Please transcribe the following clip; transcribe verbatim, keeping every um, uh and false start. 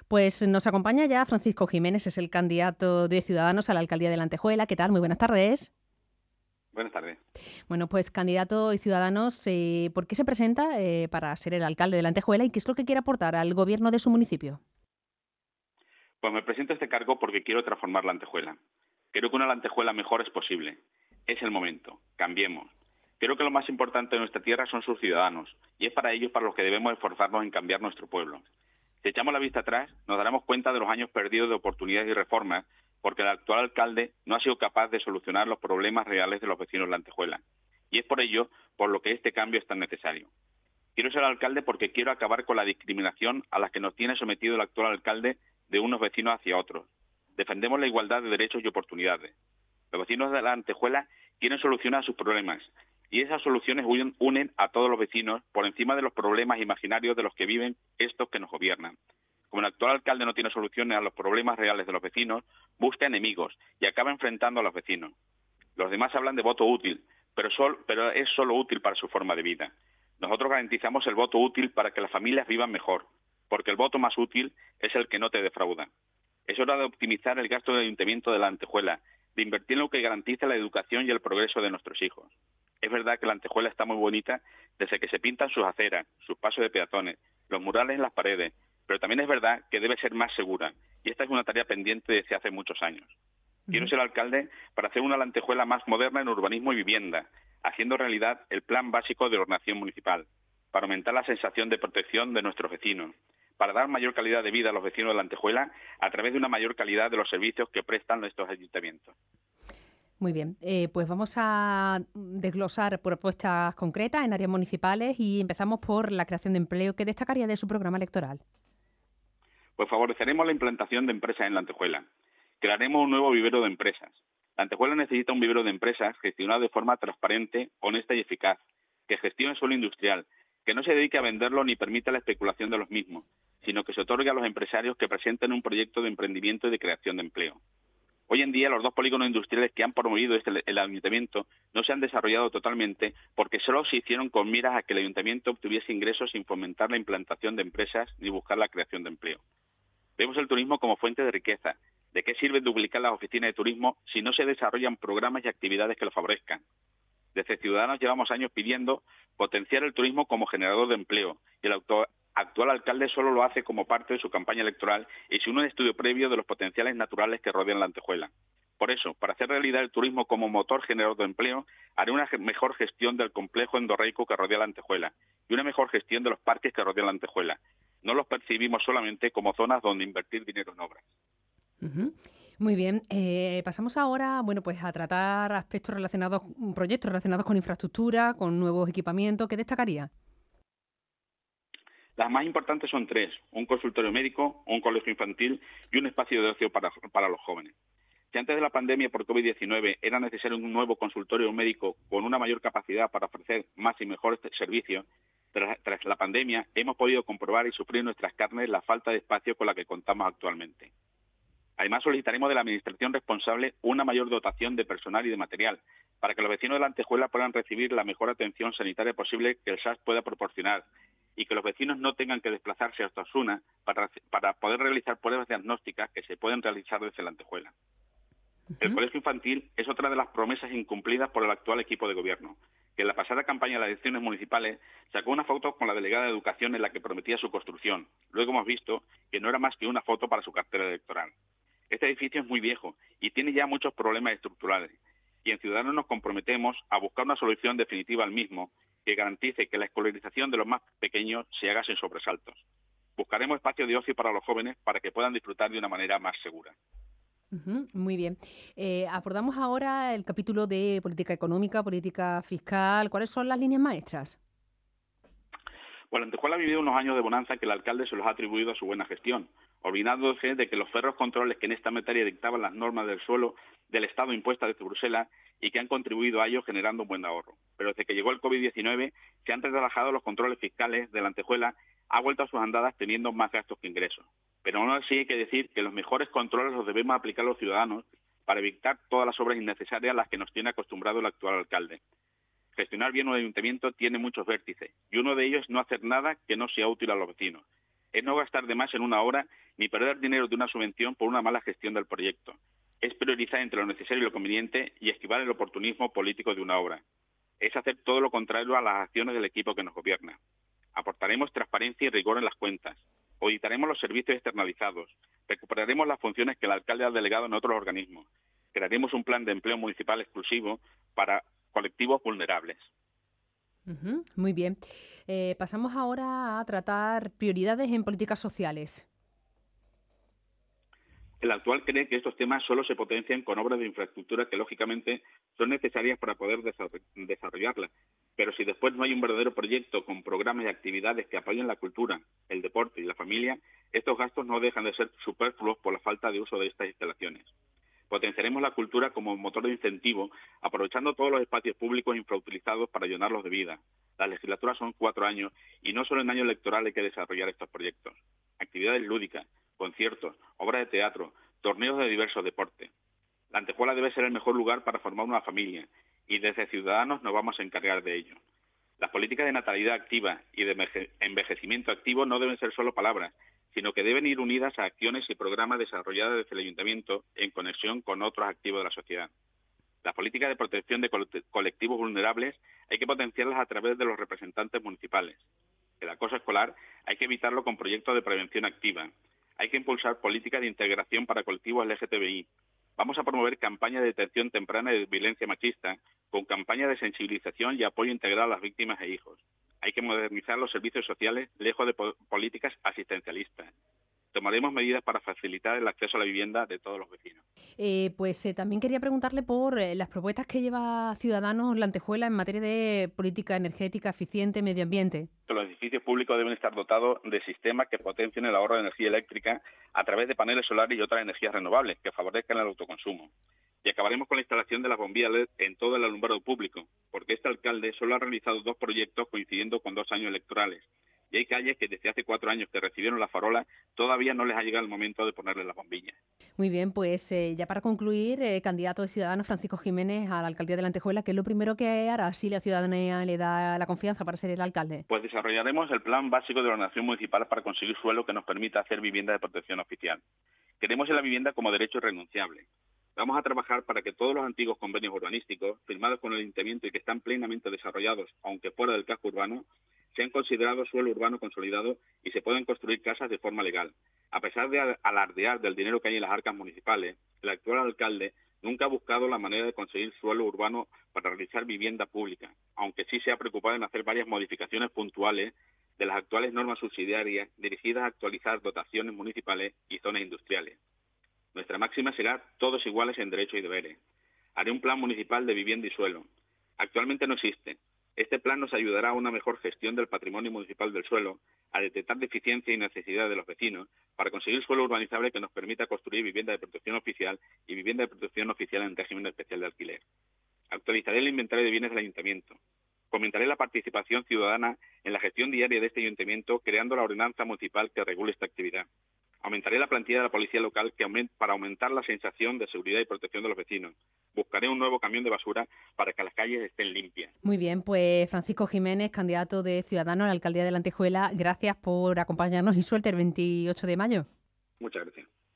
Pues nos acompaña ya Francisco Jiménez, es el candidato de Ciudadanos a la alcaldía de La Antejuela. ¿Qué tal? Muy buenas tardes. Buenas tardes. Bueno, pues candidato de Ciudadanos, eh, ¿por qué se presenta eh, para ser el alcalde de La Antejuela y qué es lo que quiere aportar al gobierno de su municipio? Pues me presento a este cargo porque quiero transformar La Antejuela. Creo que una La Antejuela mejor es posible. Es el momento. Cambiemos. Creo que lo más importante de nuestra tierra son sus ciudadanos, y es para ellos para los que debemos esforzarnos en cambiar nuestro pueblo. Si echamos la vista atrás, nos daremos cuenta de los años perdidos de oportunidades y reformas, porque el actual alcalde no ha sido capaz de solucionar los problemas reales de los vecinos de La Antejuela. Y es por ello por lo que este cambio es tan necesario. Quiero ser alcalde porque quiero acabar con la discriminación a la que nos tiene sometido el actual alcalde de unos vecinos hacia otros. Defendemos la igualdad de derechos y oportunidades. Los vecinos de La Antejuela quieren solucionar sus problemas, y esas soluciones unen a todos los vecinos por encima de los problemas imaginarios de los que viven estos que nos gobiernan. Como el actual alcalde no tiene soluciones a los problemas reales de los vecinos, busca enemigos y acaba enfrentando a los vecinos. Los demás hablan de voto útil, pero, sol, pero es solo útil para su forma de vida. Nosotros garantizamos el voto útil para que las familias vivan mejor, porque el voto más útil es el que no te defrauda. Es hora de optimizar el gasto del Ayuntamiento de La Antejuela, de invertir en lo que garantice la educación y el progreso de nuestros hijos. Es verdad que La Antejuela está muy bonita desde que se pintan sus aceras, sus pasos de peatones, los murales en las paredes, pero también es verdad que debe ser más segura, y esta es una tarea pendiente desde hace muchos años. Quiero ser alcalde para hacer una La Antejuela más moderna en urbanismo y vivienda, haciendo realidad el Plan Básico de Ordenación Municipal, para aumentar la sensación de protección de nuestros vecinos, para dar mayor calidad de vida a los vecinos de La Antejuela a través de una mayor calidad de los servicios que prestan nuestros ayuntamientos. Muy bien, eh, pues vamos a desglosar propuestas concretas en áreas municipales y empezamos por la creación de empleo. ¿Qué destacaría de su programa electoral? Pues favoreceremos la implantación de empresas en La Antejuela. Crearemos un nuevo vivero de empresas. La Antejuela necesita un vivero de empresas gestionado de forma transparente, honesta y eficaz, que gestione suelo industrial, que no se dedique a venderlo ni permita la especulación de los mismos, sino que se otorgue a los empresarios que presenten un proyecto de emprendimiento y de creación de empleo. Hoy en día los dos polígonos industriales que han promovido este, el ayuntamiento no se han desarrollado totalmente porque solo se hicieron con miras a que el ayuntamiento obtuviese ingresos sin fomentar la implantación de empresas ni buscar la creación de empleo. Vemos el turismo como fuente de riqueza. ¿De qué sirve duplicar las oficinas de turismo si no se desarrollan programas y actividades que lo favorezcan? Desde Ciudadanos llevamos años pidiendo potenciar el turismo como generador de empleo y el autor actual alcalde solo lo hace como parte de su campaña electoral y sin un estudio previo de los potenciales naturales que rodean La Antejuela. Por eso, para hacer realidad el turismo como motor generador de empleo, haré una mejor gestión del complejo endorreico que rodea La Antejuela y una mejor gestión de los parques que rodean La Antejuela. No los percibimos solamente como zonas donde invertir dinero en obras. Uh-huh. Muy bien, eh, pasamos ahora, bueno, pues a tratar aspectos relacionados, proyectos relacionados con infraestructura, con nuevos equipamientos. ¿Qué destacaría? Las más importantes son tres: un consultorio médico, un colegio infantil y un espacio de ocio para, para los jóvenes. Si antes de la pandemia por COVID diecinueve era necesario un nuevo consultorio médico con una mayor capacidad para ofrecer más y mejores servicios, tras, tras la pandemia hemos podido comprobar y sufrir en nuestras carnes la falta de espacio con la que contamos actualmente. Además, solicitaremos de la Administración responsable una mayor dotación de personal y de material, para que los vecinos de La Antejuela puedan recibir la mejor atención sanitaria posible que el S A S pueda proporcionar, y que los vecinos no tengan que desplazarse hasta Osuna para, para poder realizar pruebas diagnósticas que se pueden realizar desde La Antejuela. Uh-huh. El colegio infantil es otra de las promesas incumplidas por el actual equipo de gobierno, que en la pasada campaña de las elecciones municipales sacó una foto con la delegada de Educación en la que prometía su construcción. Luego hemos visto que no era más que una foto para su cartera electoral. Este edificio es muy viejo y tiene ya muchos problemas estructurales, y en Ciudadanos nos comprometemos a buscar una solución definitiva al mismo que garantice que la escolarización de los más pequeños se haga sin sobresaltos. Buscaremos espacios de ocio para los jóvenes para que puedan disfrutar de una manera más segura. Uh-huh, muy bien. Eh, abordamos ahora el capítulo de política económica, política fiscal. ¿Cuáles son las líneas maestras? Bueno, La Antejuela ha vivido unos años de bonanza que el alcalde se los ha atribuido a su buena gestión, olvidándose de que los ferros controles que en esta materia dictaban las normas del suelo del Estado impuestas desde Bruselas y que han contribuido a ello generando un buen ahorro. Pero desde que llegó el COVID diecinueve se han relajado los controles fiscales de La Antejuela, ha vuelto a sus andadas teniendo más gastos que ingresos. Pero aún así hay que decir que los mejores controles los debemos aplicar los ciudadanos para evitar todas las obras innecesarias a las que nos tiene acostumbrado el actual alcalde. Gestionar bien un ayuntamiento tiene muchos vértices y uno de ellos es no hacer nada que no sea útil a los vecinos. Es no gastar de más en una obra ni perder dinero de una subvención por una mala gestión del proyecto. Es priorizar entre lo necesario y lo conveniente y esquivar el oportunismo político de una obra. Es hacer todo lo contrario a las acciones del equipo que nos gobierna. Aportaremos transparencia y rigor en las cuentas. Auditaremos los servicios externalizados. Recuperaremos las funciones que el alcalde ha delegado en otros organismos. Crearemos un plan de empleo municipal exclusivo para colectivos vulnerables. Uh-huh, muy bien. Eh, pasamos ahora a tratar prioridades en políticas sociales. El actual cree que estos temas solo se potencian con obras de infraestructura que, lógicamente, son necesarias para poder desarrollarlas. Pero si después no hay un verdadero proyecto con programas y actividades que apoyen la cultura, el deporte y la familia, estos gastos no dejan de ser superfluos por la falta de uso de estas instalaciones. Potenciaremos la cultura como motor de incentivo, aprovechando todos los espacios públicos infrautilizados para llenarlos de vida. Las legislaturas son cuatro años y no solo en año electoral hay que desarrollar estos proyectos. Actividades lúdicas, conciertos, obras de teatro, torneos de diversos deportes. La Antejuela debe ser el mejor lugar para formar una familia y desde Ciudadanos nos vamos a encargar de ello. Las políticas de natalidad activa y de envejecimiento activo no deben ser solo palabras, sino que deben ir unidas a acciones y programas desarrollados desde el Ayuntamiento en conexión con otros activos de la sociedad. Las políticas de protección de colectivos vulnerables hay que potenciarlas a través de los representantes municipales. El acoso escolar hay que evitarlo con proyectos de prevención activa. Hay que impulsar políticas de integración para colectivos L G T B I. Vamos a promover campañas de detección temprana de violencia machista con campañas de sensibilización y apoyo integral a las víctimas e hijos. Hay que modernizar los servicios sociales lejos de po- políticas asistencialistas. Tomaremos medidas para facilitar el acceso a la vivienda de todos los vecinos. Eh, pues eh, también quería preguntarle por eh, las propuestas que lleva Ciudadanos La Antejuela en materia de política energética eficiente, medio ambiente. Los edificios públicos deben estar dotados de sistemas que potencien el ahorro de energía eléctrica a través de paneles solares y otras energías renovables que favorezcan el autoconsumo. Y acabaremos con la instalación de las bombillas L E D en todo el alumbrado público, porque este alcalde solo ha realizado dos proyectos coincidiendo con dos años electorales. Y hay calles que desde hace cuatro años que recibieron la farola todavía no les ha llegado el momento de ponerle las bombillas. Muy bien, pues eh, ya para concluir, eh, candidato de Ciudadanos Francisco Jiménez a la alcaldía de La Antejuela, ¿qué es lo primero que hará si la ciudadanía le da la confianza para ser el alcalde? Pues desarrollaremos el plan básico de ordenación municipal para conseguir suelo que nos permita hacer vivienda de protección oficial. Queremos la vivienda como derecho irrenunciable. Vamos a trabajar para que todos los antiguos convenios urbanísticos firmados con el Ayuntamiento y que están plenamente desarrollados, aunque fuera del casco urbano, sean considerados suelo urbano consolidado y se puedan construir casas de forma legal. A pesar de alardear del dinero que hay en las arcas municipales, el actual alcalde nunca ha buscado la manera de conseguir suelo urbano para realizar vivienda pública, aunque sí se ha preocupado en hacer varias modificaciones puntuales de las actuales normas subsidiarias dirigidas a actualizar dotaciones municipales y zonas industriales. Nuestra máxima será todos iguales en derechos y deberes. Haré un plan municipal de vivienda y suelo. Actualmente no existe. Este plan nos ayudará a una mejor gestión del patrimonio municipal del suelo, a detectar deficiencias y necesidades de los vecinos, para conseguir suelo urbanizable que nos permita construir vivienda de protección oficial y vivienda de protección oficial en régimen especial de alquiler. Actualizaré el inventario de bienes del Ayuntamiento. Fomentaré la participación ciudadana en la gestión diaria de este Ayuntamiento, creando la ordenanza municipal que regule esta actividad. Aumentaré la plantilla de la policía local que aument- para aumentar la sensación de seguridad y protección de los vecinos. Buscaré un nuevo camión de basura para que las calles estén limpias. Muy bien, pues Francisco Jiménez, candidato de Ciudadanos a la alcaldía de La Antejuela, gracias por acompañarnos y suerte el veintiocho de mayo. Muchas gracias.